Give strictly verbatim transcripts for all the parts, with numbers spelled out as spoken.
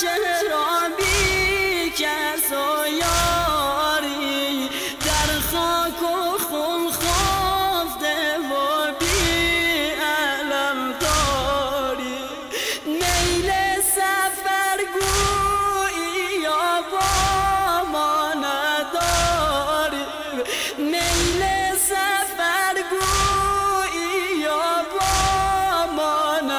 چرا بی کس و یاری در خاک و خون خفته و بی علم داری میل سفر گویی یا با ما نداری میل سفر گویی یا با ما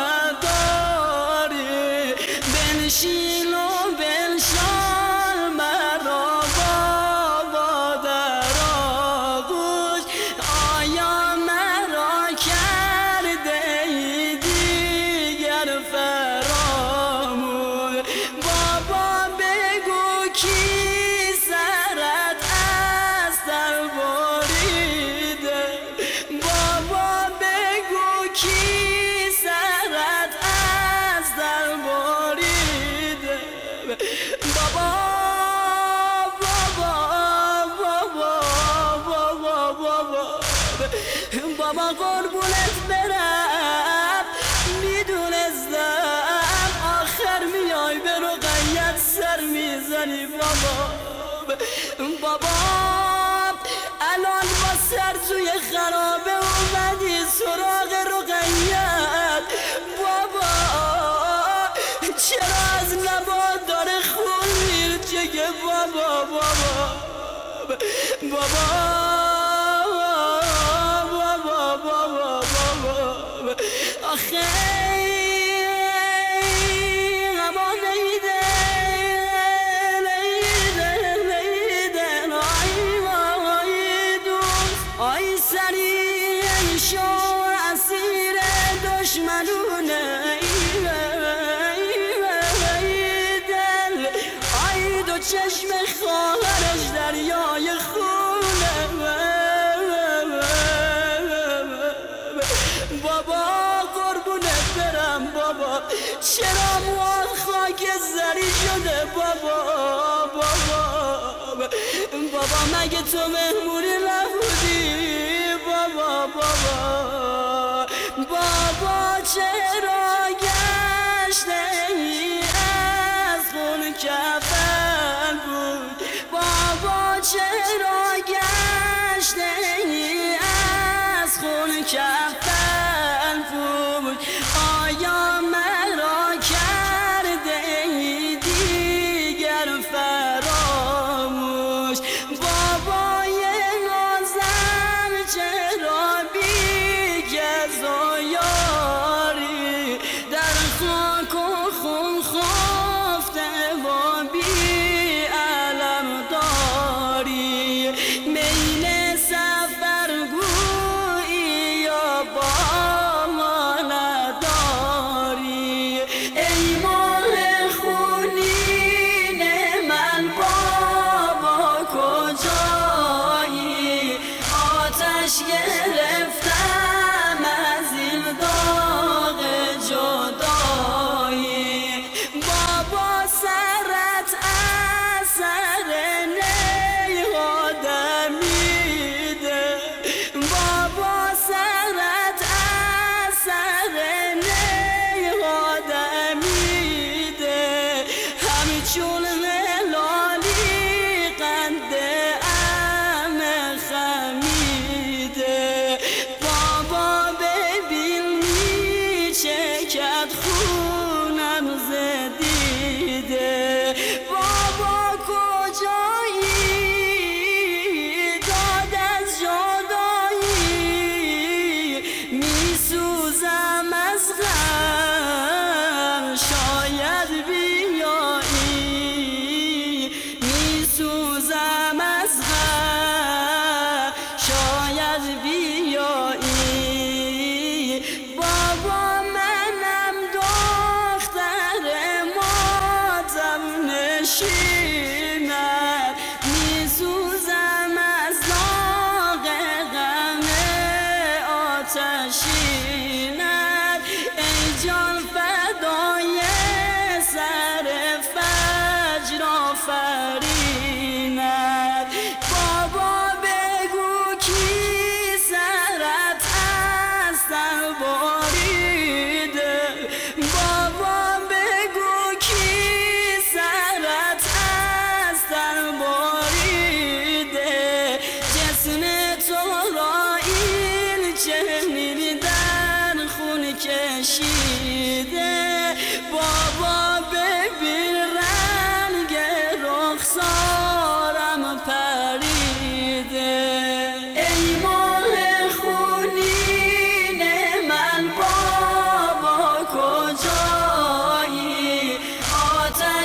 نداری بنشین و بنشان مرا بابا در آغوش آیا مرا کرده ای دیگر فراموش بابا بگو کی سرت از سر بریده بابا بگو کی سرت از سر بریده بابا بابا بابا بابا بابا بابا قربونت برم میدونستم آخر میای به رقیت سر میزنی بابا بابا الان با سر توی خرابه اومدی سراغ رقیت بابا چرا از لبات داره خون میرچه بابا بابا بابا بابا بابا بابا آخه اما نیده نیده نیده آی آی دوست آی سریع شو اسیر دشمنونه چشم خواهرش دریای خونه بابا قربونت برم بابا چرا مواد خاک زری شده بابا بابا بابا مگه تو مهمونی نبودی بابا بابا بابا چرا گشته ای از خون کفن بود بابا چرا گشته ای از خون کفن بود آیا مرا کرده ای دیگر فراموش بابای نازم چرا بی کس و یاری در خاک و خون خفته و بی علم داری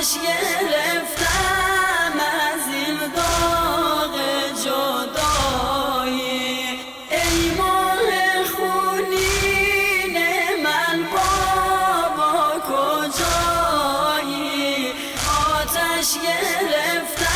آتش گرفتم از این داغ جدایی. ای ماه خونین من بابا کجایی؟ آتش گرفتم